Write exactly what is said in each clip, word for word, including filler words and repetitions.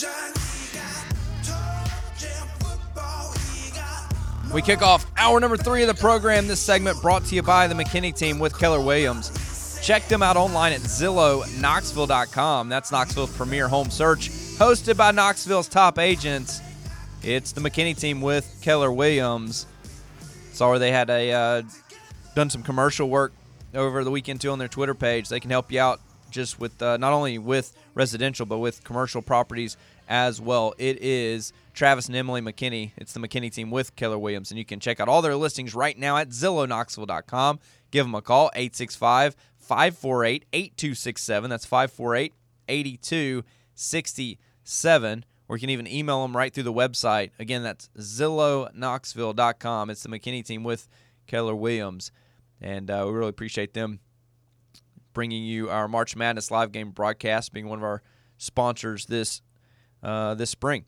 We kick off hour number three of the program. This segment brought to you by the McKinney team with Keller Williams. Check them out online at Zillow Knoxville dot com. That's Knoxville's premier home search, hosted by Knoxville's top agents. It's the McKinney team with Keller Williams. Saw they had a uh, done some commercial work over the weekend too on their Twitter page. They can help you out just with uh, not only with residential but with commercial properties as well. It is Travis and Emily McKinney. It's the McKinney team with Keller Williams, and you can check out all their listings right now at Zillow Knoxville dot com. Give them a call, eight six five, five four eight, eight two six seven. That's five four eight, eight two six seven. Or you can even email them right through the website. Again, that's Zillow Knoxville dot com. It's the McKinney team with Keller Williams, and uh, we really appreciate them bringing you our March Madness live game broadcast, being one of our sponsors this uh, this spring.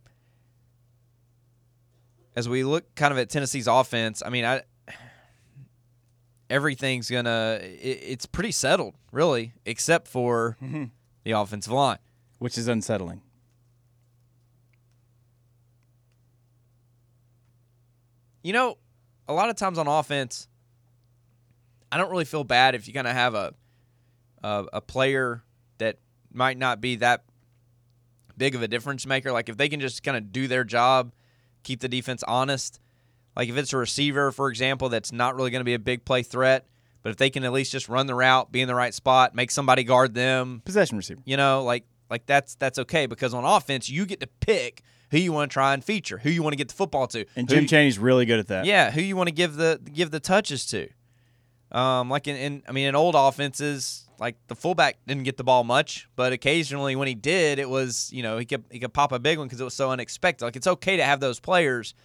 As we look kind of at Tennessee's offense, I mean, I everything's going to it, – it's pretty settled, really, except for mm-hmm. the offensive line. Which is unsettling. You know, a lot of times on offense, I don't really feel bad if you kind of have a, a a player that might not be that big of a difference maker. Like if they can just kind of do their job, keep the defense honest. Like if it's a receiver, for example, that's not really going to be a big play threat, but if they can at least just run the route, be in the right spot, make somebody guard them. Possession receiver. You know, like like that's that's okay, because on offense, you get to pick who you want to try and feature, who you want to get the football to. And Jim Chaney's really good at that. Yeah, who you want to give the give the touches to. Um, like in, in I mean, in old offenses, like the fullback didn't get the ball much, but occasionally when he did, it was, you know, he could he could pop a big one because it was so unexpected. Like it's okay to have those players.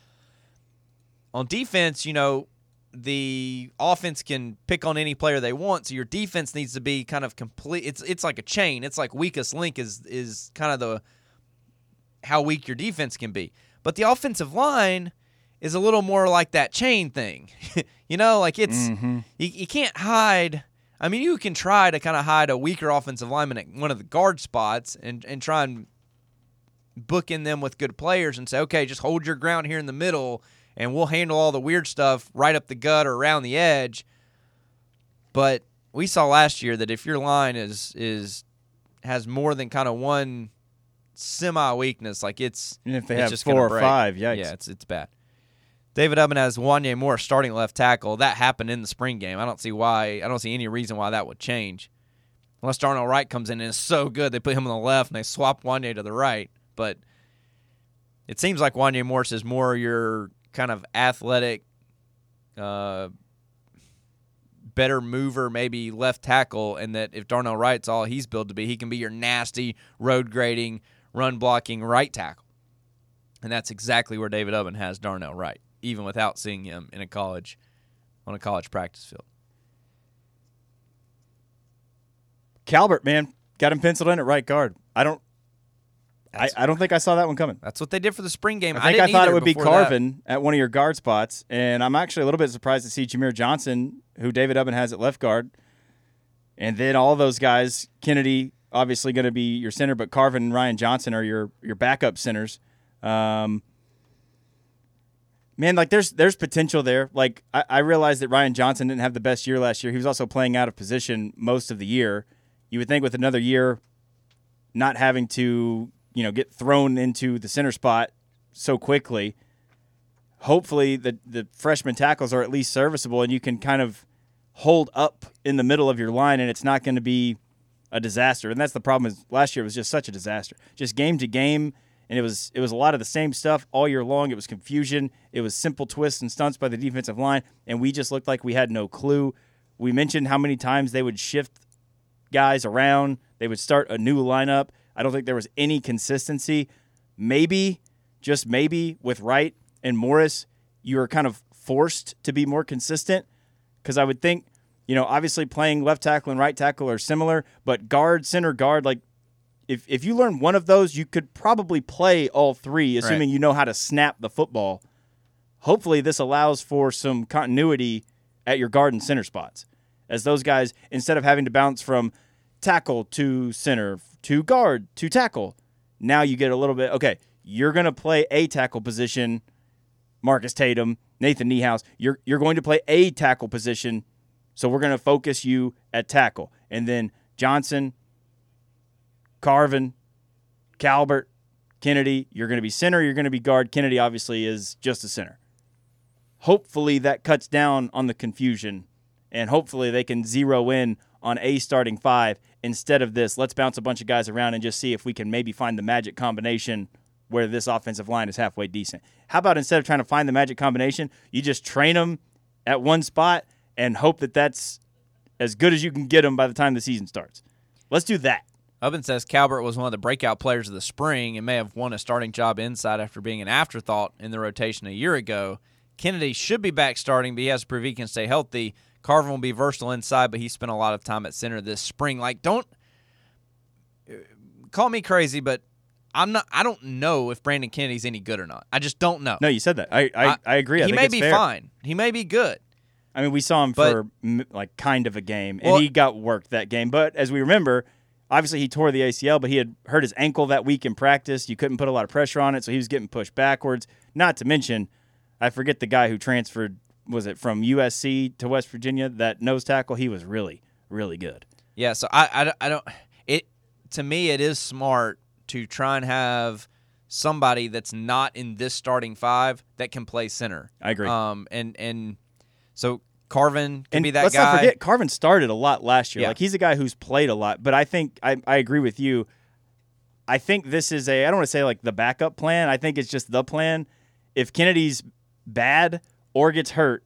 On defense, you know, the offense can pick on any player they want, so your defense needs to be kind of complete. It's it's like a chain. It's like weakest link is is kind of the how weak your defense can be. But the offensive line is a little more like that chain thing. You know, like it's mm-hmm. you, you can't hide. I mean, you can try to kind of hide a weaker offensive lineman at one of the guard spots and, and try and book in them with good players and say, okay, just hold your ground here in the middle and we'll handle all the weird stuff right up the gut or around the edge. But we saw last year that if your line is is has more than kind of one semi-weakness, like it's and if they it's have just four or break. five, yikes. Yeah, it's it's bad. David Ubben has Wanye Moore starting left tackle. That happened in the spring game. I don't see why. I don't see any reason why that would change. Unless Darnell Wright comes in and is so good, they put him on the left and they swap Wanye to the right. But it seems like Wanye Morris is more your kind of athletic, uh, better mover, maybe left tackle, and that if Darnell Wright's all he's built to be, he can be your nasty, road grading, run blocking right tackle. And that's exactly where David Ubben has Darnell Wright, even without seeing him in a college, on a college practice field. Calvert, man, got him penciled in at right guard. I don't, I, I don't think I saw that one coming. That's what they did for the spring game. I think I, I thought it would be Carvin that. at one of your guard spots, and I'm actually a little bit surprised to see Jameer Johnson, who David Ubben has at left guard, and then all those guys. Kennedy obviously going to be your center, but Carvin and Ryan Johnson are your your backup centers. Um, man, like there's there's potential there. Like I, I realized that Ryan Johnson didn't have the best year last year. He was also playing out of position most of the year. You would think with another year, not having to, you know, get thrown into the center spot so quickly, hopefully the the freshman tackles are at least serviceable and you can kind of hold up in the middle of your line and it's not going to be a disaster. And that's the problem is last year was just such a disaster. Just game to game. And it was it was a lot of the same stuff all year long. It was confusion. It was simple twists and stunts by the defensive line, and we just looked like we had no clue. We mentioned how many times they would shift guys around. They would start a new lineup. I don't think there was any consistency. Maybe, just maybe, with Wright and Morris, you were kind of forced to be more consistent because I would think, you know, obviously playing left tackle and right tackle are similar, but guard, center guard, like, If if you learn one of those, you could probably play all three, assuming right. you know how to snap the football. Hopefully this allows for some continuity at your guard and center spots. As those guys, instead of having to bounce from tackle to center, to guard, to tackle, now you get a little bit, okay, you're going to play a tackle position, Marcus Tatum, Nathan Niehaus. You're, you're going to play a tackle position, so we're going to focus you at tackle. And then Johnson, Carvin, Calbert, Kennedy, you're going to be center, you're going to be guard. Kennedy obviously is just a center. Hopefully that cuts down on the confusion, and hopefully they can zero in on a starting five instead of this. Let's bounce a bunch of guys around and just see if we can maybe find the magic combination where this offensive line is halfway decent. How about instead of trying to find the magic combination, you just train them at one spot and hope that that's as good as you can get them by the time the season starts? Let's do that. Ubben says Calbert was one of the breakout players of the spring and may have won a starting job inside after being an afterthought in the rotation a year ago. Kennedy should be back starting, but he has to prove he can stay healthy. Carvin will be versatile inside, but he spent a lot of time at center this spring. Like, don't – call me crazy, but I'm not. I don't know if Brandon Kennedy's any good or not. I just don't know. No, you said that. I I, I, I agree. I he think may it's be fair. fine. He may be good. I mean, we saw him But- for m- like kind of a game, and Well- he got worked that game. But as we remember, obviously he tore the A C L, but he had hurt his ankle that week in practice. You couldn't put a lot of pressure on it, so he was getting pushed backwards. Not to mention, I forget the guy who transferred, was it from U S C to West Virginia, that nose tackle? He was really, really good. Yeah, so I, I, I don't – it to me it is smart to try and have somebody that's not in this starting five that can play center. I agree. Um, and, and so Carvin can And be that let's guy. not forget, Carvin started a lot last year. Yeah. Like, he's a guy who's played a lot. But I think I, I agree with you. I think this is a – I don't want to say like the backup plan. I think it's just the plan. If Kennedy's bad or gets hurt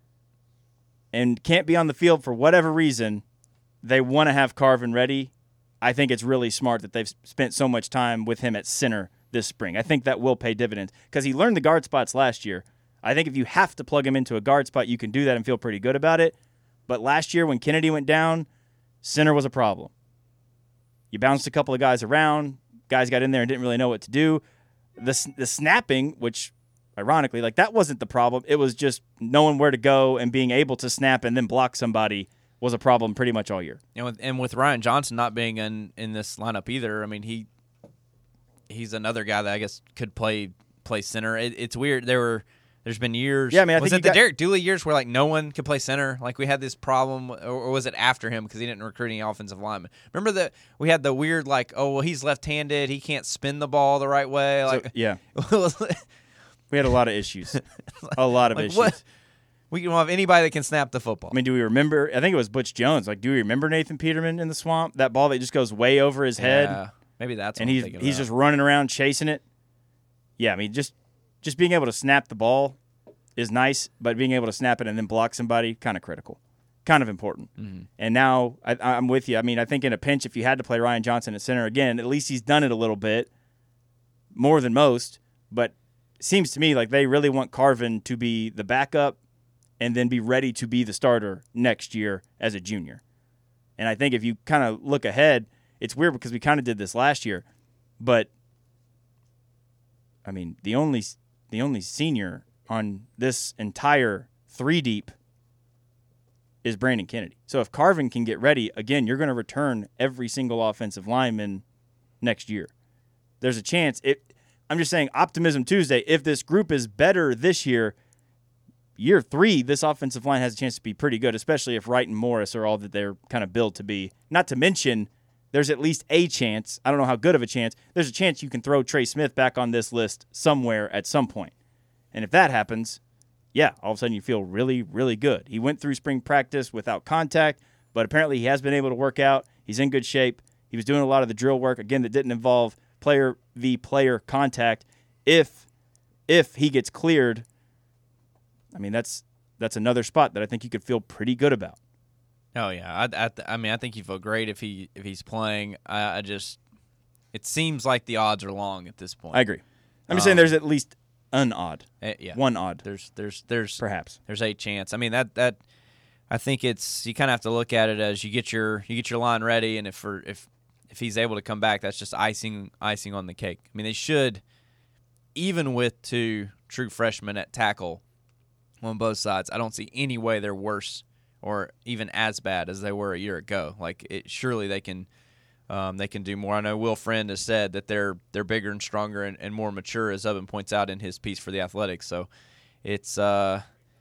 and can't be on the field for whatever reason, they want to have Carvin ready. I think it's really smart that they've spent so much time with him at center this spring. I think that will pay dividends because he learned the guard spots last year. I think if you have to plug him into a guard spot, you can do that and feel pretty good about it. But last year when Kennedy went down, center was a problem. You bounced a couple of guys around. Guys got in there and didn't really know what to do. The, the snapping, which ironically, like that wasn't the problem. It was just knowing where to go and being able to snap and then block somebody was a problem pretty much all year. And with, and with Ryan Johnson not being in, in this lineup either, I mean, he he's another guy that I guess could play play center. It, it's weird. There were there's been years. Yeah, I mean, I was think it the you got- Derek Dooley years where like no one could play center? Like we had this problem, or, or was it after him because he didn't recruit any offensive linemen? Remember that we had the weird like, oh well, he's left-handed, he can't spin the ball the right way. Like So, yeah, we had a lot of issues. A lot of like issues. what? We don't have anybody that can snap the football. I mean, do we remember? I think it was Butch Jones. Like, do we remember Nathan Peterman in the swamp? That ball that just goes way over his head, Yeah, maybe that's and what I'm he's thinking he's about. just running around chasing it. Yeah, I mean, just just being able to snap the ball is nice, but being able to snap it and then block somebody, kind of critical, kind of important. Mm-hmm. And now I, I'm with you. I mean, I think in a pinch, if you had to play Ryan Johnson at center again, at least he's done it a little bit, more than most. But it seems to me like they really want Carvin to be the backup and then be ready to be the starter next year as a junior. And I think if you kind of look ahead, it's weird because we kind of did this last year, but I mean, the only the only senior on this entire three deep is Brandon Kennedy. So if Carvin can get ready, again, you're going to return every single offensive lineman next year. There's a chance. It, I'm just saying, Optimism Tuesday, if this group is better this year, year three, this offensive line has a chance to be pretty good, especially if Wright and Morris are all that they're kind of built to be. Not to mention, there's at least a chance, I don't know how good of a chance, there's a chance you can throw Trey Smith back on this list somewhere at some point. And if that happens, yeah, all of a sudden you feel really, really good. He went through spring practice without contact, but apparently he has been able to work out. He's in good shape. He was doing a lot of the drill work, again, that didn't involve player v. player contact. If if he gets cleared, I mean, that's that's another spot that I think you could feel pretty good about. Oh yeah, I, I, I mean, I think you feel great if he if he's playing. I, I just, it seems like the odds are long at this point. I agree. I'm just Um, saying there's at least an odd, Eh, yeah, one odd, there's there's there's perhaps. there's a chance. I mean that that I think it's you kind of have to look at it as you get your you get your line ready, and if for if if he's able to come back, that's just icing icing on the cake. I mean they should, even with two true freshmen at tackle on both sides, I don't see any way they're worse or even as bad as they were a year ago. Like it, surely they can um, they can do more. I know Will Friend has said that they're they're bigger and stronger and, and more mature, as Ubben points out in his piece for The Athletic. So it's, uh,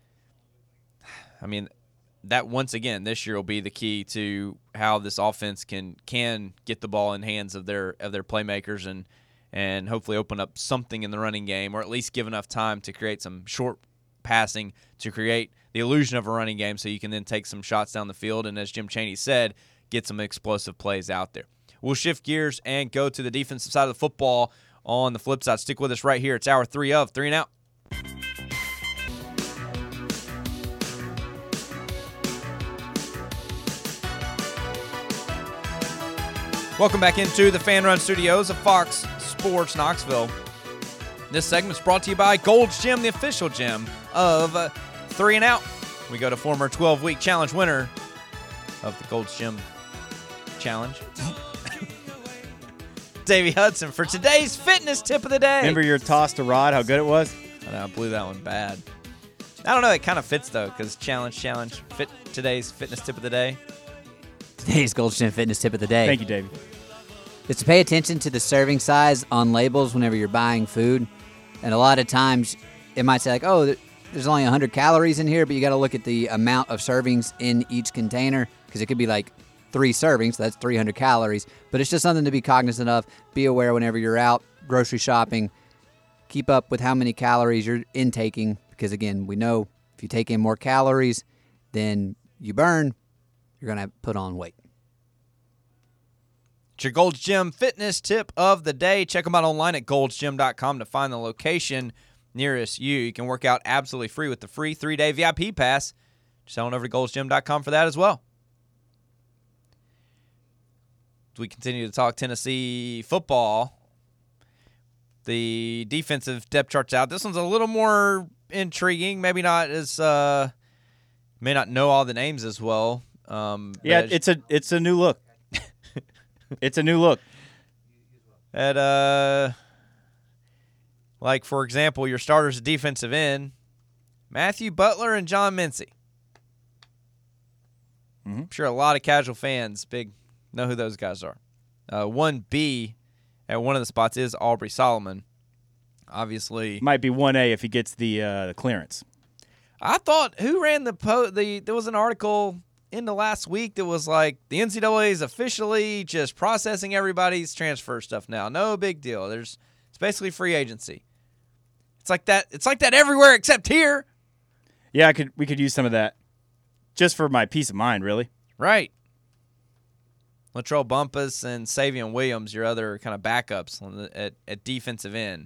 I mean, that once again this year will be the key to how this offense can can get the ball in hands of their of their playmakers and and hopefully open up something in the running game, or at least give enough time to create some short passing to create the illusion of a running game so you can then take some shots down the field and, as Jim Chaney said, get some explosive plays out there. We'll shift gears and go to the defensive side of the football on the flip side. Stick with us right here. It's hour three of Three and Out. Welcome back into the Fan Run Studios of Fox Sports Knoxville. This segment is brought to you by Gold's Gym, the official gym of uh, Three and Out. We go to former twelve-week challenge winner of the Gold's Gym Challenge, Davey Hudson, for today's fitness tip of the day. Remember your toss to Rod, how good it was? I know, I blew that one bad. I don't know, it kind of fits, though, because challenge, challenge, fit today's fitness tip of the day. Today's Gold's Gym fitness tip of the day. Thank you, Davey. Is to pay attention to the serving size on labels whenever you're buying food. And a lot of times it might say like, oh, there's only one hundred calories in here, but you got to look at the amount of servings in each container because it could be like three servings, so that's three hundred calories. But it's just something to be cognizant of. Be aware whenever you're out grocery shopping. Keep up with how many calories you're intaking because, again, we know if you take in more calories than you burn, you're going to put on weight. It's your Gold's Gym fitness tip of the day. Check them out online at golds gym dot com to find the location nearest you. You can work out absolutely free with the free three-day V I P pass. Just head on over to golds gym dot com for that as well. As we continue to talk Tennessee football, the defensive depth chart's out. This one's a little more intriguing. Maybe not as uh, may not know all the names as well. Um, yeah, it's a it's a new look. It's a new look. At uh, like for example, your starters at defensive end, Matthew Butler and John Mincy. Mm-hmm. I'm sure a lot of casual fans big know who those guys are. Uh, one B at one of the spots is Aubrey Solomon. Obviously, might be one A if he gets the uh, the clearance. I thought who ran the po- the there was an article in the last week that was like the N C double A is officially just processing everybody's transfer stuff now. No big deal. There's it's basically free agency. It's like that. It's like that everywhere except here. Yeah, I could. We could use some of that, just for my peace of mind, really. Right. Latrell Bumpus and Savion Williams, your other kind of backups on the, at at defensive end.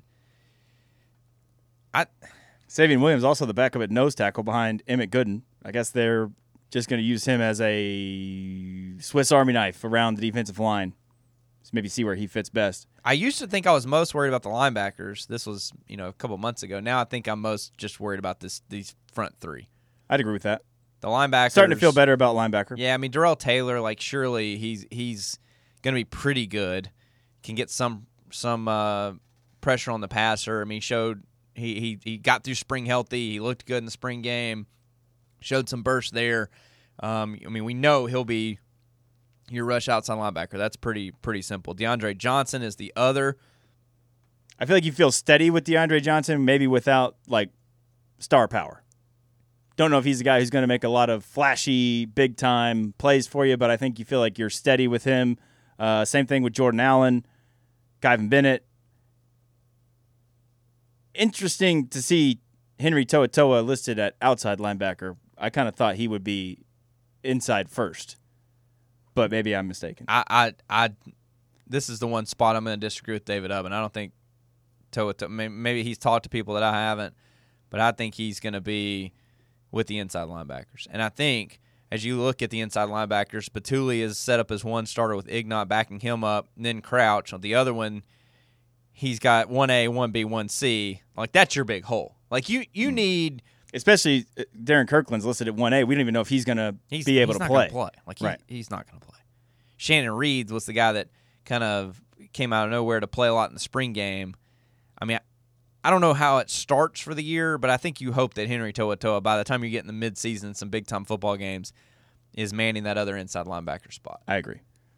I Savion Williams also the backup at nose tackle behind Emmett Gooden. I guess they're just going to use him as a Swiss Army knife around the defensive line. So maybe see where he fits best. I used to think I was most worried about the linebackers. This was, you know, a couple months ago. Now I think I'm most just worried about this these front three. I'd agree with that. The linebackers. Starting to feel better about linebacker. Yeah, I mean, Darrell Taylor, like, surely he's he's going to be pretty good. Can get some some uh, pressure on the passer. I mean, showed he, he, he got through spring healthy. He looked good in the spring game. Showed some burst there. Um, I mean, we know he'll be your rush outside linebacker. That's pretty pretty simple. DeAndre Johnson is the other. I feel like you feel steady with DeAndre Johnson, maybe without, like, star power. Don't know if he's a guy who's going to make a lot of flashy, big-time plays for you, but I think you feel like you're steady with him. Uh, same thing with Jordan Allen, Guyvan Bennett. Interesting to see Henry To'oTo'o listed at outside linebacker. I kind of thought he would be inside first, but maybe I'm mistaken. I, I, I this is the one spot I'm going to disagree with David Ubben. I don't think To'oTo'o, maybe he's talked to people that I haven't, but I think he's going to be with the inside linebackers. And I think as you look at the inside linebackers, Batuli is set up as one starter with Ignont backing him up, and then Crouch. On the other one, he's got one A, one B, one C. Like, that's your big hole. Like, you, you need – especially Darren Kirkland's listed at one A. We don't even know if he's going to be able he's to not play. play. Like, he, right. he's not going to play. Shannon Reed was the guy that kind of came out of nowhere to play a lot in the spring game. I mean, I, I don't know how it starts for the year, but I think you hope that Henry To'oTo'o, by the time you get in the midseason, some big-time football games, is manning that other inside linebacker spot. I agree.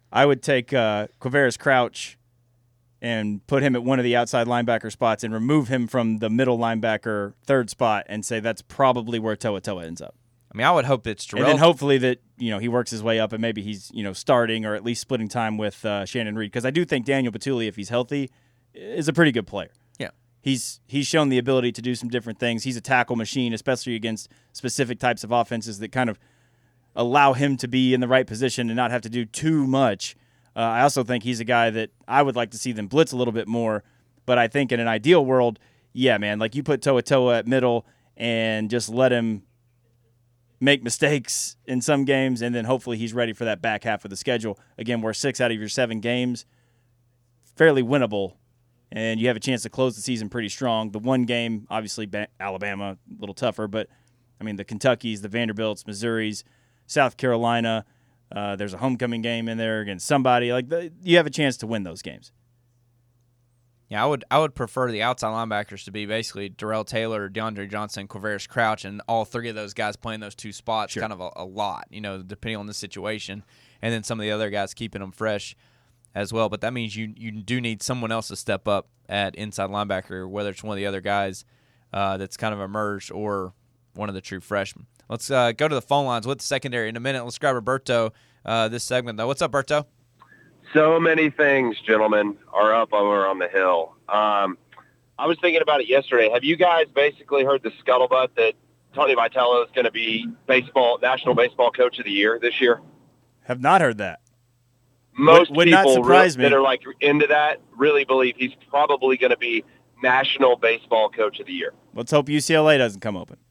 I would take uh, Quavaris Crouch and put him at one of the outside linebacker spots and remove him from the middle linebacker third spot and say that's probably where Toa Toa ends up. I mean, I would hope it's Terrell. And then hopefully that, you know, he works his way up and maybe he's, you know, starting or at least splitting time with uh, Shannon Reed. Because I do think Daniel Batuli, if he's healthy, is a pretty good player. Yeah. He's he's shown the ability to do some different things. He's a tackle machine, especially against specific types of offenses that kind of allow him to be in the right position and not have to do too much. Uh, I also think he's a guy that I would like to see them blitz a little bit more. But I think in an ideal world, yeah, man, like you put Toa Toa at middle and just let him make mistakes in some games, and then hopefully he's ready for that back half of the schedule. Again, where six out of your seven games, fairly winnable, and you have a chance to close the season pretty strong. The one game, obviously, Alabama, a little tougher, but, I mean, the Kentuckys, the Vanderbilts, Missouris, South Carolina, uh, there's a homecoming game in there against somebody. Like the, you have a chance to win those games. Yeah, I would I would prefer the outside linebackers to be basically Darrell Taylor, DeAndre Johnson, Quavaris Crouch, and all three of those guys playing those two spots Sure. kind of a, a lot, you know, depending on the situation. And then some of the other guys keeping them fresh as well. But that means you, you do need someone else to step up at inside linebacker, whether it's one of the other guys uh, that's kind of emerged or one of the true freshmen. Let's uh, go to the phone lines with the secondary in a minute. Let's grab Roberto uh, this segment, though. What's up, Berto? So many things, gentlemen, are up over on the Hill. Um, I was thinking about it yesterday. Have you guys basically heard the scuttlebutt that Tony Vitello is going to be baseball National Baseball Coach of the Year this year? Have not heard that. Most would, would people not surprise really, me. that are like into that really believe he's probably going to be National Baseball Coach of the Year. Let's hope U C L A doesn't come open.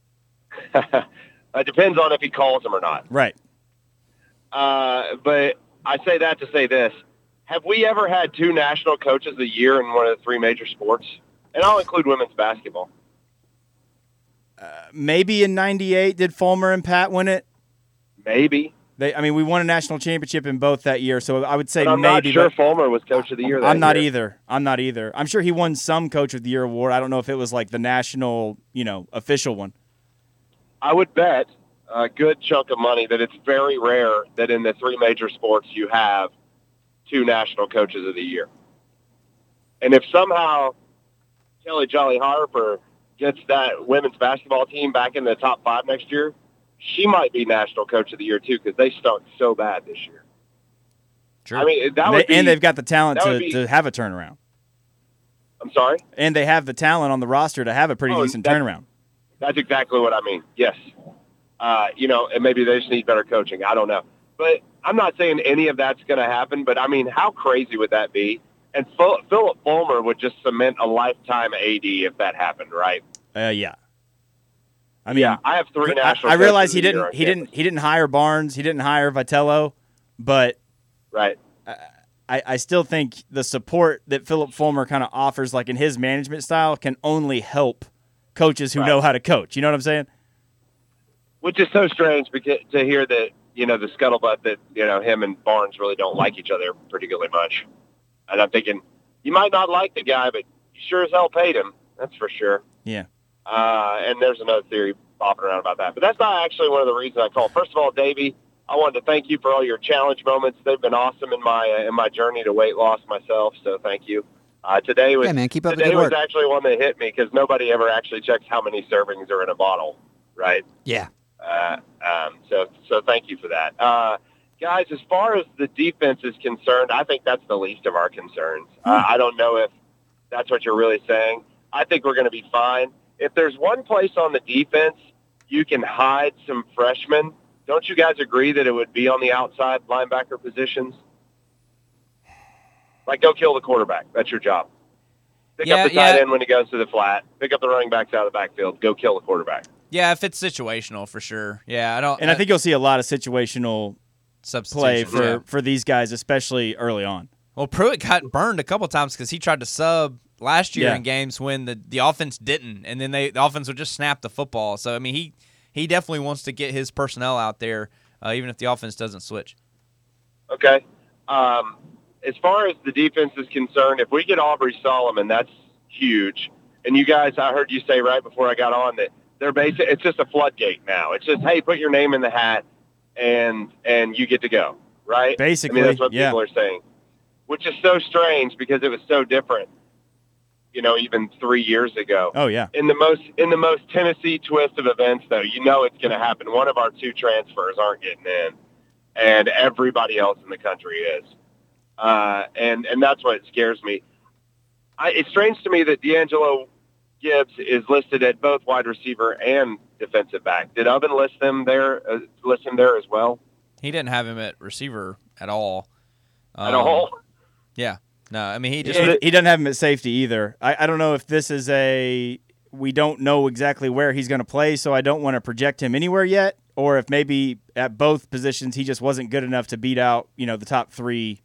It depends on if he calls them or not. Right. Uh, but I say that to say this. Have we ever had two national coaches of the year in one of the three major sports? And I'll include women's basketball. Uh, maybe in ninety-eight, did Fulmer and Pat win it? Maybe. They, I mean, we won a national championship in both that year, so I would say But I'm maybe. not sure but Fulmer was coach of the year that I'm not year. either. I'm not either. I'm sure he won some coach of the year award. I don't know if it was like the national, you know, official one. I would bet a good chunk of money that it's very rare that in the three major sports you have two national coaches of the year. And if somehow Kelly Jolly Harper gets that women's basketball team back in the top five next year, she might be national coach of the year too, because they stunk so bad this year. Sure. I mean, that And, would they, be, and they've got the talent that to, would be- to have a turnaround. I'm sorry? And they have the talent on the roster to have a pretty Oh, decent that- turnaround. That's exactly what I mean. Yes. Uh, you know, and maybe they just need better coaching. I don't know. But I'm not saying any of that's going to happen, but I mean, how crazy would that be? And Phil- Philip Fulmer would just cement a lifetime A D if that happened, right? Uh, yeah. I mean, Yeah, I have three I, national I realize coaches he of the year didn't. on He campus. didn't. He didn't hire Barnes. He didn't hire Vitello, but Right. I, I still think the support that Philip Fulmer kind of offers, like in his management style, can only help coaches who Right. know how to coach. You know what I'm saying? Which is so strange because, to hear that, you know, the scuttlebutt that, you know, him and Barnes really don't like each other particularly much. And I'm thinking, you might not like the guy, but you sure as hell paid him. That's for sure. Yeah. Uh, and there's another theory popping around about that. But that's not actually one of the reasons I called. First of all, Davey, I wanted to thank you for all your challenge moments. They've been awesome in my uh, in my journey to weight loss myself, so thank you. Uh, today was Yeah, man, keep up the today good was work. actually one that hit me because nobody ever actually checks how many servings are in a bottle, right? Yeah. Uh, um, so so thank you for that. Uh, guys, as far as the defense is concerned, I think that's the least of our concerns. Uh, I don't know if that's what you're really saying. I think we're going to be fine. If there's one place on the defense you can hide some freshmen, don't you guys agree that it would be on the outside linebacker positions? Like, go kill the quarterback. That's your job. Pick Yeah, up the tight yeah. end when he goes to the flat. Pick up the running backs out of the backfield. Go kill the quarterback. Yeah, if it's situational, for sure. Yeah, I don't. And I think you'll see a lot of situational play substitutions, for, yeah. for these guys, especially early on. Well, Pruitt got burned a couple times because he tried to sub last year Yeah. in games when the, the offense didn't, and then they the offense would just snap the football. So I mean, he he definitely wants to get his personnel out there, uh, even if the offense doesn't switch. Okay. Um, as far as the defense is concerned, if we get Aubrey Solomon, that's huge. And you guys, I heard you say right before I got on that they're basic. It's just a floodgate now. It's just, hey, put your name in the hat, and and you get to go. right? Basically, I mean, that's what yeah. people are saying, which is so strange because it was so different, you know, even three years ago. Oh, yeah. In the most in the most Tennessee twist of events, though, you know it's going to happen. One of our two transfers aren't getting in, and everybody else in the country is. Uh, and, and that's what scares me. I, it's strange to me that D'Angelo Gibbs is listed at both wide receiver and defensive back. Did Oven list them there? Uh, list him there as well? He didn't have him at receiver at all. Um, At all? Yeah. No, I mean, he just He, he doesn't have him at safety either. I, I don't know if this is a we don't know exactly where he's going to play, so I don't want to project him anywhere yet, or if maybe at both positions he just wasn't good enough to beat out, you know, the top three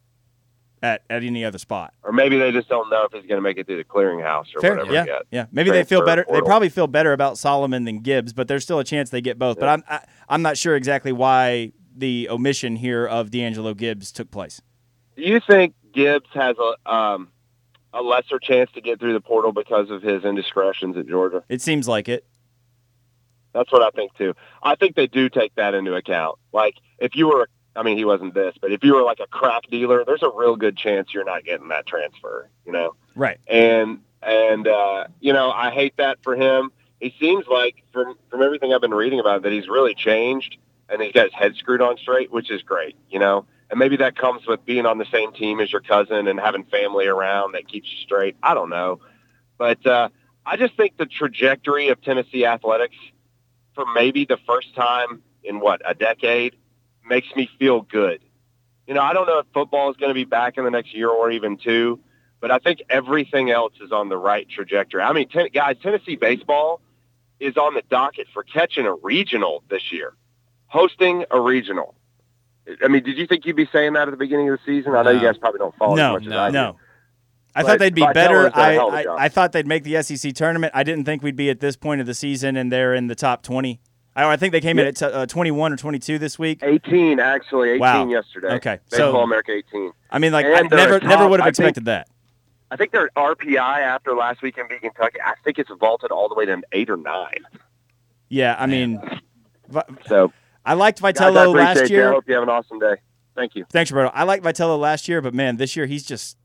at, at any other spot. Or maybe they just don't know if he's going to make it through the clearinghouse or Fair, whatever yeah, yet. yeah. Maybe they feel Transfer better. They portal. probably feel better about Solomon than Gibbs, but there's still a chance they get both. But I'm I, I'm not sure exactly why the omission here of D'Angelo Gibbs took place. Do you think Gibbs has a um, a lesser chance to get through the portal because of his indiscretions at Georgia? It seems like it. That's what I think, too. I think they do take that into account. Like, if you were, I mean, he wasn't this, but if you were like a crack dealer, there's a real good chance you're not getting that transfer, you know? Right. And, and uh, you know, I hate that for him. He seems like, from, from everything I've been reading about, that he's really changed, and he's got his head screwed on straight, which is great, you know? And maybe that comes with being on the same team as your cousin and having family around that keeps you straight. I don't know. But uh, I just think the trajectory of Tennessee athletics for maybe the first time in, what, a decade, makes me feel good. You know, I don't know if football is going to be back in the next year or even two, but I think everything else is on the right trajectory. I mean, ten, guys, Tennessee baseball is on the docket for catching a regional this year, hosting a regional. I mean, did you think you'd be saying that at the beginning of the season? I know No. you guys probably don't follow No, as much no, as I do. no. I But thought they'd be Vitello's better. done a I, hell of a I, job. I thought they'd make the S E C tournament. I didn't think we'd be at this point of the season, and they're in the top twenty. I, I think they came in at t- uh, twenty-one or twenty-two this week. eighteen, actually. eighteen Wow. yesterday. Okay, Baseball so- America eighteen. I mean, like, And I they're never, a top- never would have I think- expected that. I think their R P I after last week in beat Kentucky, I think it's vaulted all the way to an eight or nine. Yeah, I mean, Vi- So, I liked guys, I Vitello appreciate last you. I year. hope you have an awesome day. Thank you. Thanks, Roberto. I liked Vitello last year, but man, this year he's just.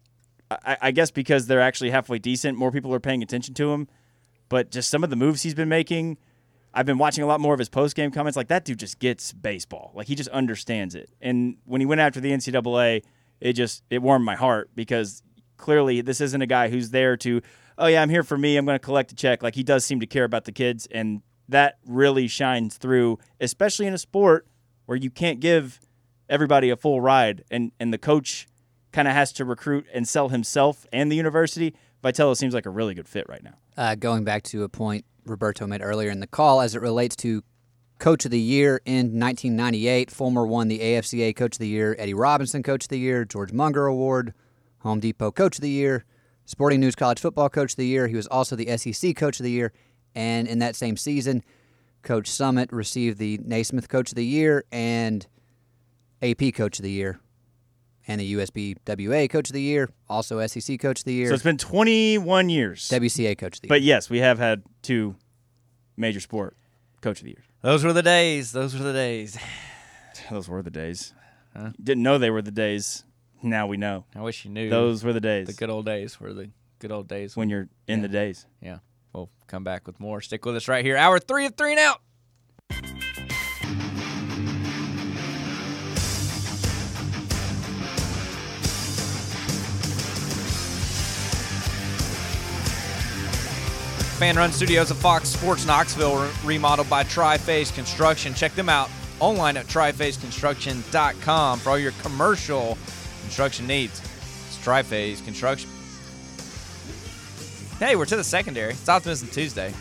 I, I guess because they're actually halfway decent, more people are paying attention to him. But just some of the moves he's been making, I've been watching a lot more of his post game comments. Like, that dude just gets baseball. Like, he just understands it. And when he went after the N C double A, it just it warmed my heart because clearly this isn't a guy who's there to, oh yeah, I'm here for me. I'm going to collect a check. Like, he does seem to care about the kids, and that really shines through, especially in a sport where you can't give everybody a full ride, and, and the coach kind of has to recruit and sell himself and the university. Vitello seems like a really good fit right now. Uh, going back to a point Roberto made earlier in the call as it relates to Coach of the Year in nineteen ninety-eight, Fulmer won the A F C A Coach of the Year, Eddie Robinson Coach of the Year, George Munger Award, Home Depot Coach of the Year, Sporting News College Football Coach of the Year. He was also the S E C Coach of the Year, and in that same season, Coach Summit received the Naismith Coach of the Year and A P Coach of the Year, and the U S B W A Coach of the Year, also S E C Coach of the Year, So it's been twenty-one years. W C A Coach of the Year. But yes, we have had two major sport Coach of the Year. Those were the days. Those were the days. Those were the days. Huh? Didn't know they were the days. Now we know. I wish you knew. Those were the days. the good old days were the good old days. when you're in Yeah. the days. Yeah. We'll come back with more. Stick with us right here. Hour three of Three and Out. Fan Run Studios of Fox Sports Knoxville, re- remodeled by Tri-Phase Construction. Check them out online at tri phase construction dot com for all your commercial construction needs. It's Tri-Phase Construction. Hey, we're to the secondary. It's Optimism Tuesday.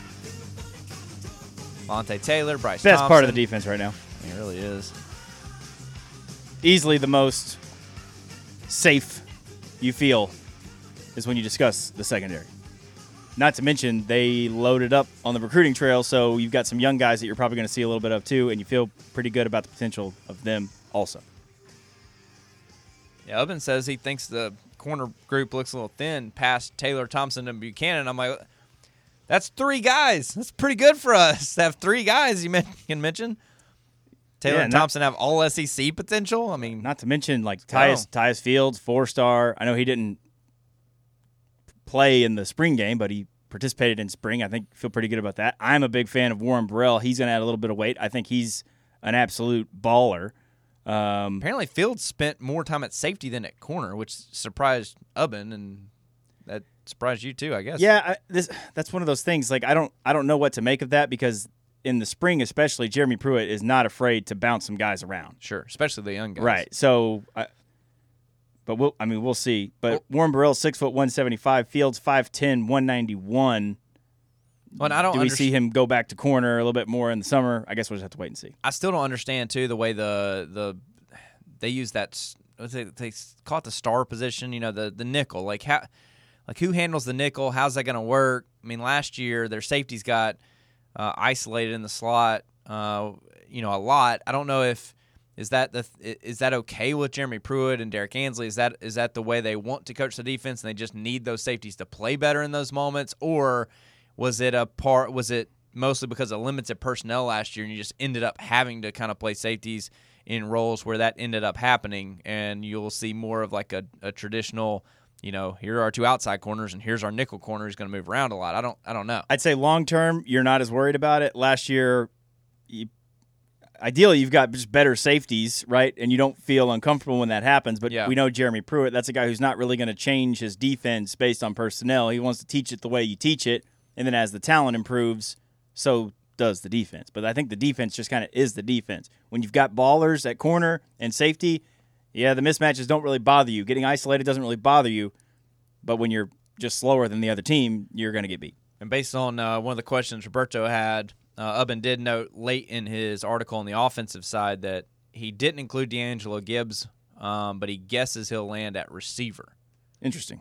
Monte Taylor, Bryce Best Thompson. part of the defense right now. It really is. Easily the most safe you feel is when you discuss the secondary. Not to mention, they loaded up on the recruiting trail, so you've got some young guys that you're probably going to see a little bit of too, and you feel pretty good about the potential of them also. Yeah, Ubben says he thinks the corner group looks a little thin past Taylor, Thompson, and Buchanan. I'm like, that's three guys. That's pretty good for us to have three guys you men- can mention. Taylor Yeah, and not- Thompson have all S E C potential. I mean, Not to mention like go. Tyus, Tyus Fields, four-star. I know he didn't play in the spring game, but he participated in spring. I think feel pretty good about that. I'm a big fan of Warren Burrell. He's going to add a little bit of weight. I think he's an absolute baller. Um, apparently Fields spent more time at safety than at corner, which surprised Ubben, and that surprised you too, I guess. yeah, I, this that's one of those things. Like I don't I don't know what to make of that because in the spring, especially, Jeremy Pruitt is not afraid to bounce some guys around. Sure, especially the young guys. Right. So, I, but we'll. I mean, we'll see. But Warren Burrell, six foot one seventy five. Fields five ten, one ninety one. Well, and I don't Do we underst- see him go back to corner a little bit more in the summer? I guess we'll just have to wait and see. I still don't understand too the way the the they use that s- what's it, they call it the star position. You know, the the nickel. Like how, like who handles the nickel? How's that going to work? I mean, last year their safeties got uh, isolated in the slot. Uh, you know, a lot. I don't know if is that the is that okay with Jeremy Pruitt and Derek Ansley? Is that is that the way they want to coach the defense and they just need those safeties to play better in those moments, or was it a part? Was it mostly because of limited personnel last year, and you just ended up having to kind of play safeties in roles where that ended up happening, and you'll see more of like a, a traditional, you know, here are our two outside corners, and here's our nickel corner who's going to move around a lot. I don't, I don't know. I'd say long term, you're not as worried about it. Last year, you, ideally, you've got just better safeties, right? And you don't feel uncomfortable when that happens. But Yeah. we know Jeremy Pruitt, that's a guy who's not really going to change his defense based on personnel. He wants to teach it the way you teach it. And then as the talent improves, so does the defense. But I think the defense just kind of is the defense. When you've got ballers at corner and safety, yeah, the mismatches don't really bother you. Getting isolated doesn't really bother you. But when you're just slower than the other team, you're going to get beat. And based on uh, one of the questions Roberto had, uh, Ubben did note late in his article on the offensive side that he didn't include D'Angelo Gibbs, um, but he guesses he'll land at receiver. Interesting.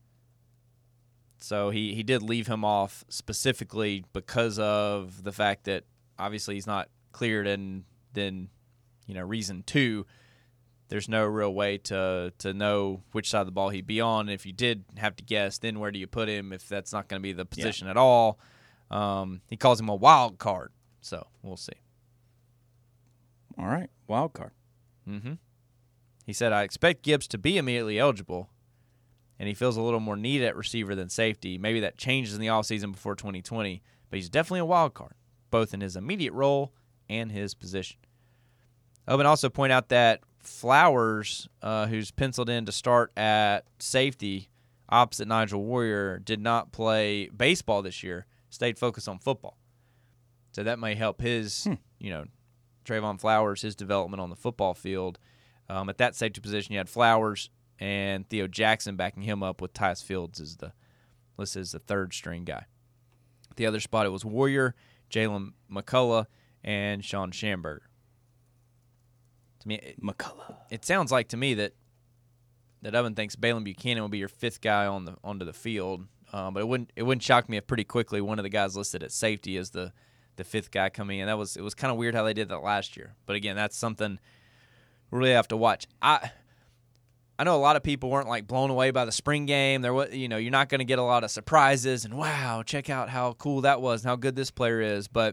So he, he did leave him off specifically because of the fact that obviously he's not cleared, and then, you know, reason two, there's no real way to to know which side of the ball he'd be on. If you did have to guess, then where do you put him if that's not going to be the position yeah. at all? Um, he calls him a wild card, so we'll see. All right, wild card. Mm-hmm. He said, I expect Gibbs to be immediately eligible, and he feels a little more need at receiver than safety. Maybe that changes in the offseason before twenty twenty, but he's definitely a wild card, both in his immediate role and his position. Ubben also point out that Flowers, uh, who's penciled in to start at safety opposite Nigel Warrior, did not play baseball this year, stayed focused on football. So that may help his, hmm. you know, Trayvon Flowers, his development on the football field. Um, at that safety position, you had Flowers and Theo Jackson backing him up with Tyus Fields as the listed as the third string guy. The other spot, it was Warrior, Jalen McCullough, and Sean Schamberger. To me, it, McCullough. It sounds like to me that that Ubben thinks Balin Buchanan will be your fifth guy on the onto the field, um, but it wouldn't it wouldn't shock me if pretty quickly one of the guys listed at safety as the the fifth guy coming in. That was it was kind of weird how they did that last year, but again, that's something we really have to watch. I I know a lot of people weren't like blown away by the spring game. There was, you know, you're not going to get a lot of surprises and wow, check out how cool that was and how good this player is. But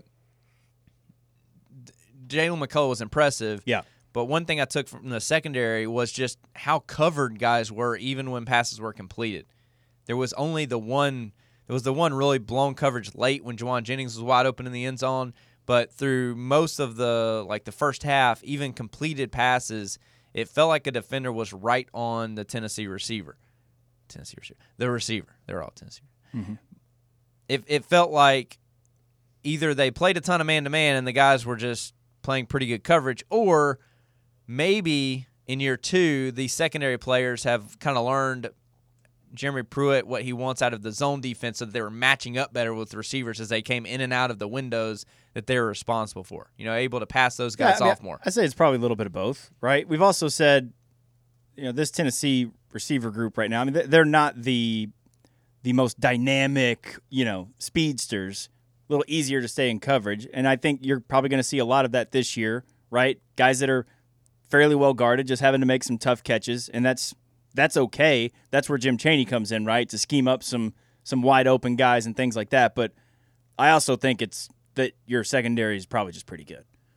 Jalen McCullough was impressive. Yeah. But one thing I took from the secondary was just how covered guys were, even when passes were completed. There was only the one. There was the one really blown coverage late when Juwan Jennings was wide open in the end zone. But through most of the like the first half, even completed passes, it felt like a defender was right on the Tennessee receiver. Tennessee receiver. The receiver. They're all Tennessee. Mm-hmm. It, it felt like either they played a ton of man-to-man and the guys were just playing pretty good coverage, or maybe in year two, the secondary players have kind of learned Jeremy Pruitt, what he wants out of the zone defense, so that they were matching up better with receivers as they came in and out of the windows that they were responsible for. You know, able to pass those guys yeah, I mean, off more. I say it's probably a little bit of both, right? We've also said, you know, this Tennessee receiver group right now, I mean, they're not the the most dynamic, you know, speedsters, a little easier to stay in coverage. And I think you're probably going to see a lot of that this year, right? Guys that are fairly well guarded, just having to make some tough catches, and that's that's okay. That's where Jim Chaney comes in, right, to scheme up some some wide open guys and things like that. But I also think it's that your secondary is probably just pretty good.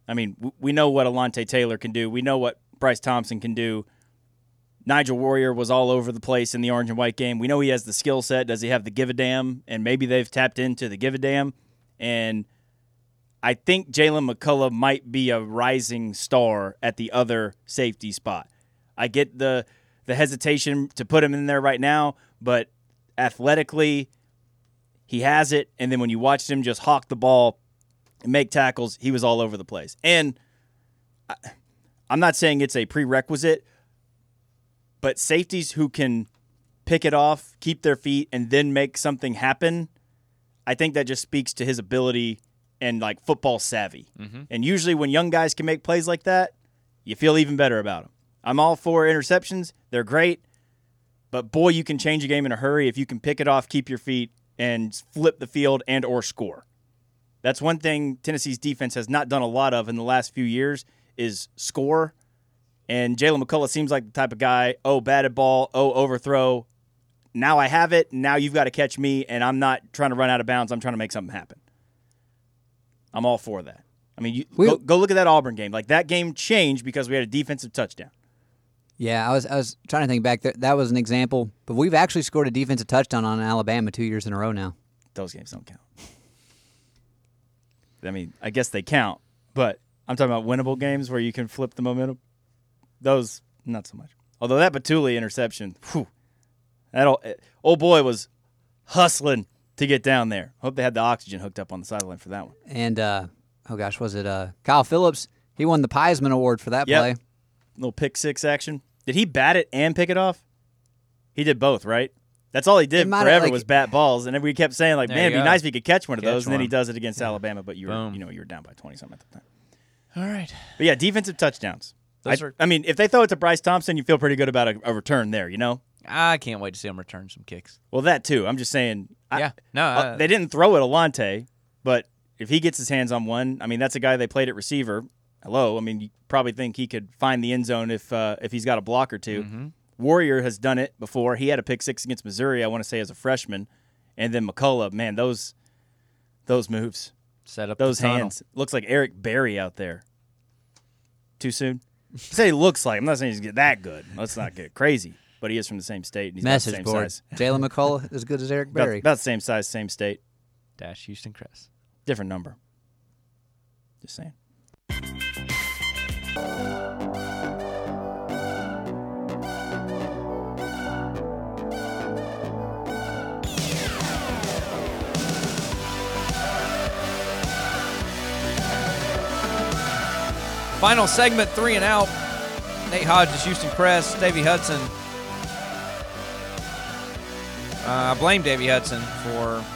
I mean, w- we know what Alontae Taylor can do. We know what Bryce Thompson can do. Nigel Warrior was all over the place in the orange and white game. We know he has the skill set. Does he have the give a damn? And maybe they've tapped into the give a damn. And I think Jalen McCullough might be a rising star at the other safety spot. I get the the hesitation to put him in there right now, but athletically, he has it. And then when you watched him just hawk the ball and make tackles, he was all over the place. And I, I'm not saying it's a prerequisite, but safeties who can pick it off, keep their feet, and then make something happen, I think that just speaks to his ability and like football savvy. Mm-hmm. And usually when young guys can make plays like that, you feel even better about them. I'm all for interceptions. They're great. But boy, you can change a game in a hurry if you can pick it off, keep your feet, and flip the field and or score. That's one thing Tennessee's defense has not done a lot of in the last few years is score. And Jalen McCullough seems like the type of guy, oh, batted ball, oh, overthrow. Now I have it. Now you've got to catch me, and I'm not trying to run out of bounds. I'm trying to make something happen. I'm all for that. I mean, you, we, go, go look at that Auburn game. Like, that game changed because we had a defensive touchdown. Yeah, I was I was trying to think back. There, that was an example. But we've actually scored a defensive touchdown on Alabama two years in a row now. Those games don't count. I mean, I guess they count, but I'm talking about winnable games where you can flip the momentum. Those, not so much. Although that Batuli interception, whew, that old, old boy was hustling to get down there. Hope they had the oxygen hooked up on the sideline for that one. And, uh, oh gosh, was it uh, Kyle Phillips? He won the Heisman Award for that yep. play. Little pick six action. Did he bat it and pick it off? He did both, right? That's all he did forever like, was bat balls. And then we kept saying, like, man, it'd be nice if he could catch one of catch those. And one. then he does it against yeah. Alabama, but you were, Boom. you know, you were down by twenty-something at the time. All right. But, yeah, defensive touchdowns. I, are, I mean, if they throw it to Bryce Thompson, you feel pretty good about a, a return there, you know? I can't wait to see him return some kicks. Well, that too. I'm just saying. Yeah. I, no, uh, uh, they didn't throw it Alontae, but if he gets his hands on one, I mean, that's a guy they played at receiver. Hello. I mean, you probably think he could find the end zone if uh, if he's got a block or two. Mm-hmm. Warrior has done it before. He had a pick six against Missouri, I want to say, as a freshman. And then McCullough, man, those those moves. Set up those the hands. Looks like Eric Berry out there. Too soon? I say he looks like. I'm not saying he's that good. Let's not get crazy. But he is from the same state. And he's Message about the same board. size. Jalen McCullough as good as Eric Berry. About, about the same size, same state. Dash Houston Crest. Different number. Just saying. Final segment, three and out. Nate Hodges, Houston Crest, Davey Hudson. Uh, I blame Davey Hudson for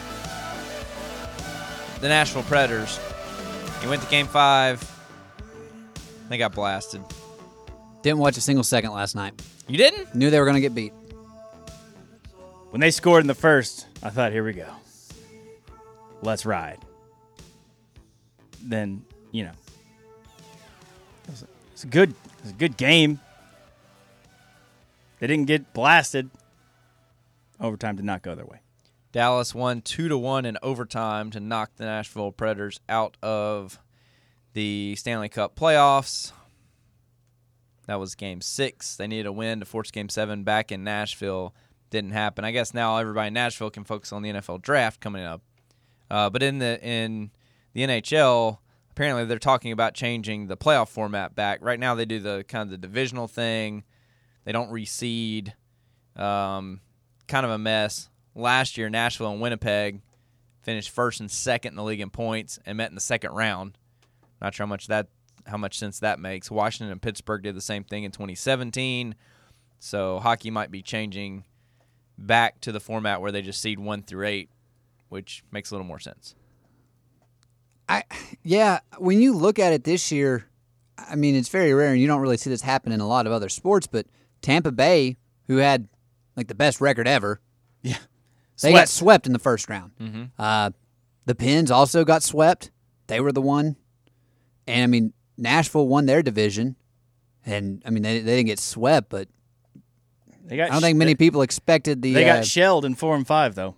the Nashville Predators. He went to game five. They got blasted. Didn't watch a single second last night. You didn't? Knew they were going to get beat. When they scored in the first, I thought, here we go. Let's ride. Then, you know. It was, a, it was a good it was a good game. They didn't get blasted. Overtime did not go their way. Dallas won two to one in overtime to knock the Nashville Predators out of the Stanley Cup playoffs. That was game six. They needed a win to force game seven back in Nashville. Didn't happen. I guess now everybody in Nashville can focus on the N F L draft coming up. Uh, but in the in the N H L, apparently they're talking about changing the playoff format back. Right now they do the kind of the divisional thing. They don't reseed. Um, kind of a mess. Last year, Nashville and Winnipeg finished first and second in the league in points and met in the second round. Not sure how much that how much sense that makes. Washington and Pittsburgh did the same thing in twenty seventeen. So hockey might be changing back to the format where they just seed one through eight, which makes a little more sense. I yeah, when you look at it this year, I mean, it's very rare, and you don't really see this happen in a lot of other sports, but Tampa Bay, who had like the best record ever, yeah, they got swept in the first round. Mm-hmm. Uh, the Pens also got swept. They were the one. And, I mean, Nashville won their division, and, I mean, they, they didn't get swept, but they got I don't think many people expected the They got uh, shelled in four and five, though.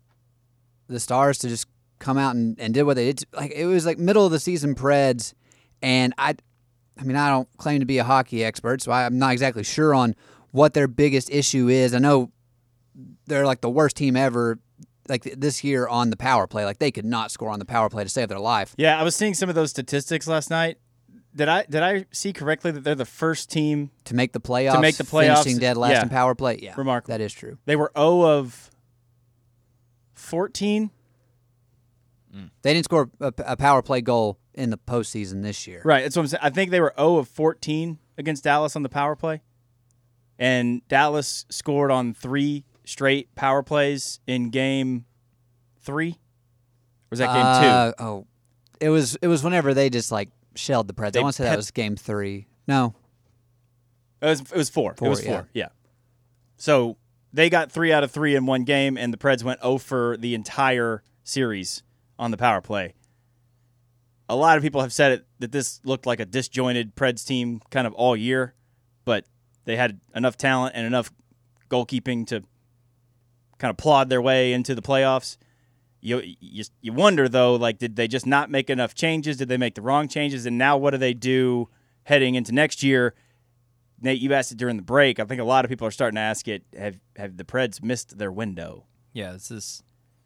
the Stars to just come out and, and did what they did. Like, it was like middle of the season Preds, And I, I mean, I don't claim to be a hockey expert, so I'm not exactly sure on what their biggest issue is. I know they're like the worst team ever, like this year on the power play. Like they could not score on the power play to save their life. Yeah, I was seeing some of those statistics last night. Did I did I see correctly that they're the first team To make the playoffs, to make the playoffs? finishing dead last Yeah. in power play? Yeah, Remarkable. that is true. They were zero of fourteen. They didn't score a, a power play goal in the postseason this year. Right, that's what I'm saying. I think they were zero of fourteen against Dallas on the power play. And Dallas scored on three straight power plays in game three. Or was that game Uh, two? oh, it was it was whenever they just like shelled the Preds. They I want to say pep- that was game three. No, It was, it was four. Four, It was yeah. four, yeah. So they got three out of three in one game, and the Preds went zero for the entire series on the power play. A lot of people have said it that this looked like a disjointed Preds team kind of all year, but they had enough talent and enough goalkeeping to kind of plod their way into the playoffs. You, you you wonder though, like, did they just not make enough changes? Did they make the wrong changes? And now what do they do heading into next year? Nate, you asked it during the break. I think a lot of people are starting to ask it. Have have the Preds missed their window? Yeah, this is.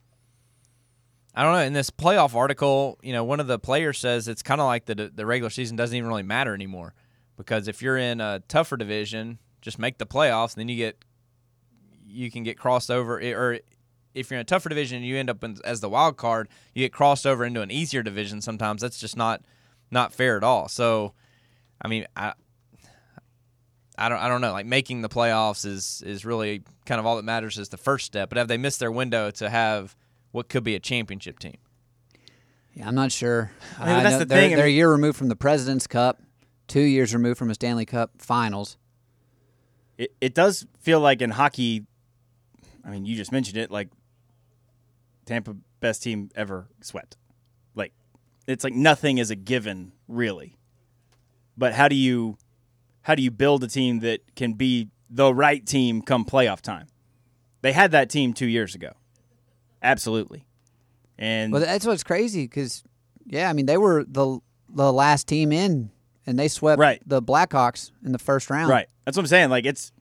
I don't know. In this playoff article, you know, one of the players says it's kind of like the the regular season doesn't even really matter anymore, because if you're in a tougher division, just make the playoffs, and then you get you can get crossed over. Or if you're in a tougher division and you end up in, as the wild card, you get crossed over into an easier division. Sometimes that's just not not fair at all. So, I mean, I. I don't I don't know. Like, making the playoffs is is really kind of all that matters, is the first step. But have they missed their window to have what could be a championship team? yeah, I'm not sure. I mean, I that's know the they're, thing, I They're a mean- year removed from the President's Cup, two years removed from a Stanley Cup Finals. It it does feel like in hockey. I mean, you just mentioned it. Like, Tampa, best team ever swept. Like, it's like nothing is a given, really. But how do you how do you build a team that can be the right team come playoff time? They had that team two years ago. Absolutely. And Well, that's what's crazy because, yeah, I mean, they were the the last team in, and they swept Right. the Blackhawks in the first round. right. That's what I'm saying. Like, it's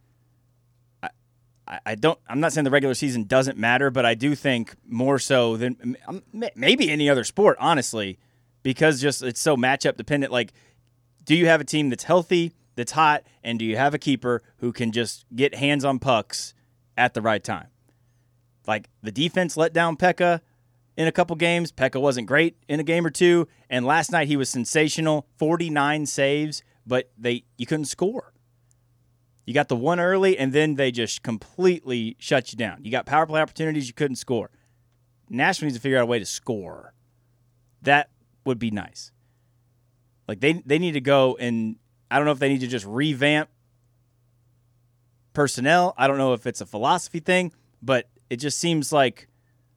I, I I don't I'm not saying the regular season doesn't matter, but I do think more so than um, maybe any other sport, honestly, because just it's so matchup dependent. Like, do you have a team that's healthy, that's hot, and do you have a keeper who can just get hands on pucks at the right time? Like, the defense let down Pekka in a couple games. Pekka wasn't great in a game or two, and last night he was sensational, forty-nine saves, but they you couldn't score. You got the one early, and then they just completely shut you down. You got power play opportunities, you couldn't score. Nashville needs to figure out a way to score. That would be nice. Like, they they need to go, and I don't know if they need to just revamp personnel. I don't know if it's a philosophy thing, but it just seems like,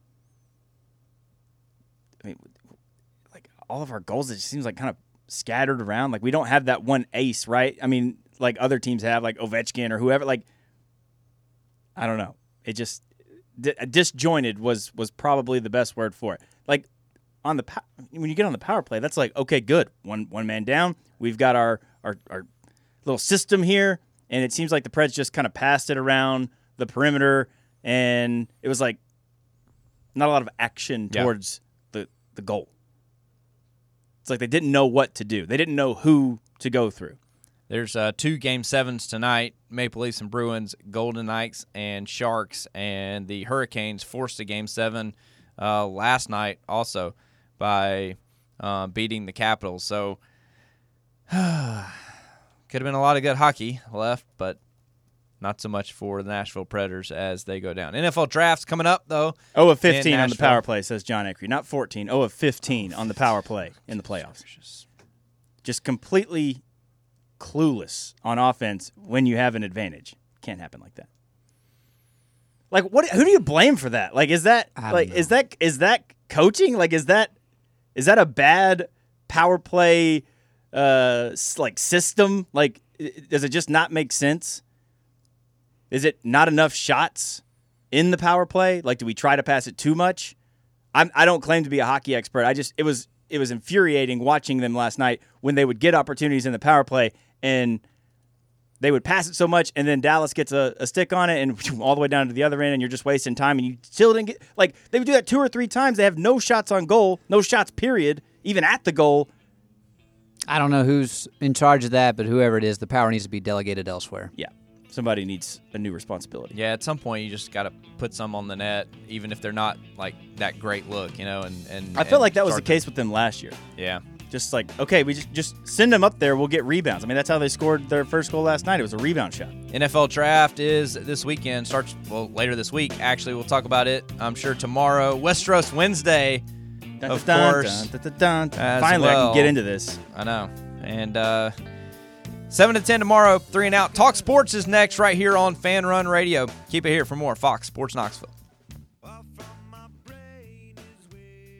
I mean, like, all of our goals, it just seems like kind of scattered around. Like, we don't have that one ace, right? I mean, like other teams have, like Ovechkin or whoever. Like, I don't know. It just di- disjointed was was probably the best word for it. Like, on the pow- when you get on the power play, that's like, okay, good. One one man down. We've got our our, our little system here, and it seems like the Preds just kind of passed it around the perimeter, and it was like not a lot of action Yeah. towards the the goal. It's like they didn't know what to do. They didn't know who to go through. There's uh, two Game sevens tonight, Maple Leafs and Bruins, Golden Knights and Sharks, and the Hurricanes forced a Game seven uh, last night also by uh, beating the Capitals. So could have been a lot of good hockey left, but not so much for the Nashville Predators as they go down. N F L drafts coming up, though. Oh of fifteen in on the Nashville. power play, says John Eckery. Not fourteen. Oh of fifteen on the power play in the playoffs. Just completely clueless on offense when you have an advantage. Can't happen like that. Like, what? Who do you blame for that? Like, is that I don't like know. is that is that coaching? Like, is that is that a bad power play uh s- like system? Like, i- does it just not make sense? Is it not enough shots in the power play? Like, do we try to pass it too much? I'm, I don't claim to be a hockey expert. I just it was it was infuriating watching them last night when they would get opportunities in the power play and they would pass it so much, and then Dallas gets a, a stick on it and all the way down to the other end, and you're just wasting time, and you still didn't get – like, they would do that two or three times. They have no shots on goal, no shots, period, even at the goal. I don't know who's in charge of that, but whoever it is, the power needs to be delegated elsewhere. Yeah, somebody needs a new responsibility. Yeah, at some point you just got to put some on the net, even if they're not, like, that great look, you know. And, and I felt like that was the start to- case with them last year. Yeah. Just like, okay, we just, just send them up there, we'll get rebounds. I mean, that's how they scored their first goal last night. It was a rebound shot. N F L draft is this weekend, starts, well, later this week. Actually, we'll talk about it, I'm sure, tomorrow. Westeros Wednesday, Dun, of dun, course. dun, dun, dun, dun. as Finally, I well. can get into this. I know. And uh, seven to ten tomorrow, three and out. Talk Sports is next right here on Fan Run Radio. Keep it here for more Fox Sports Knoxville.